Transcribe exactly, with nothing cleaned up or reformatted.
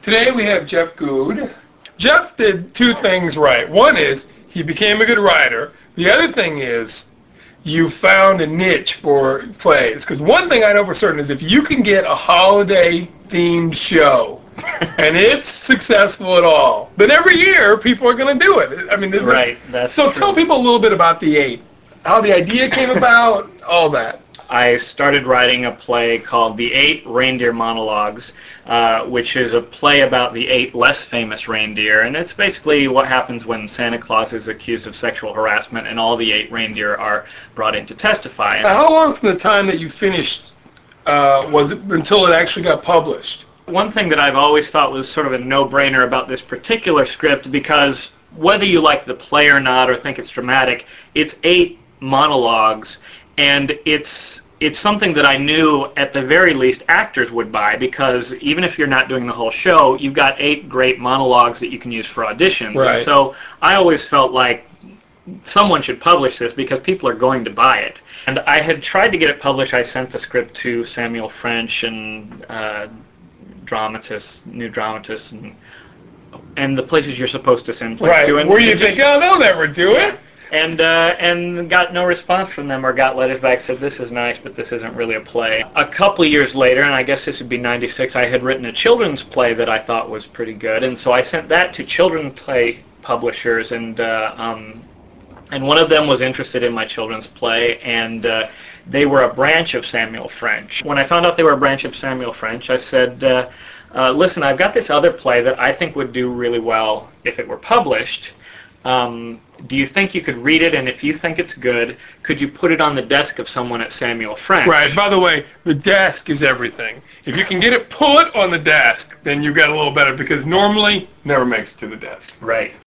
Today we have Jeff Good. Jeff did two things right. One is he became a good writer. The other thing is you found a niche for plays. Because one thing I know for certain is if you can get a holiday-themed show and it's successful at all, then every year people are going to do it. I mean, there's right. No, that's so true. Tell people a little bit about The Eight, how the idea came about, all that. I started writing a play called The Eight Reindeer Monologues, uh, which is a play about the eight less famous reindeer, and it's basically what happens when Santa Claus is accused of sexual harassment and all the eight reindeer are brought in to testify. Now, how long from the time that you finished uh, was it until it actually got published? One thing that I've always thought was sort of a no-brainer about this particular script, because whether you like the play or not or think it's dramatic, it's eight monologues, and it's it's something that I knew at the very least actors would buy, because even if you're not doing the whole show, you've got eight great monologues that you can use for auditions. Right. And so I always felt like someone should publish this because people are going to buy it. And I had tried to get it published. I sent the script to Samuel French and uh, dramatists, new dramatists, and and the places you're supposed to send plays right. to. And where you think, oh, they'll never do yeah. it? And uh, and got no response from them, or got letters back said this is nice, but this isn't really a play. A couple years later, and I guess this would be ninety-six, I had written a children's play that I thought was pretty good, and so I sent that to children's play publishers, and uh, um, and one of them was interested in my children's play, and uh, they were a branch of Samuel French. When I found out they were a branch of Samuel French, I said, uh, uh, listen, I've got this other play that I think would do really well if it were published. Um, do you think you could read it, and if you think it's good, could you put it on the desk of someone at Samuel French? Right. By the way, the desk is everything. If you can get it put on the desk, then you got a little better, because normally never makes it to the desk. Right.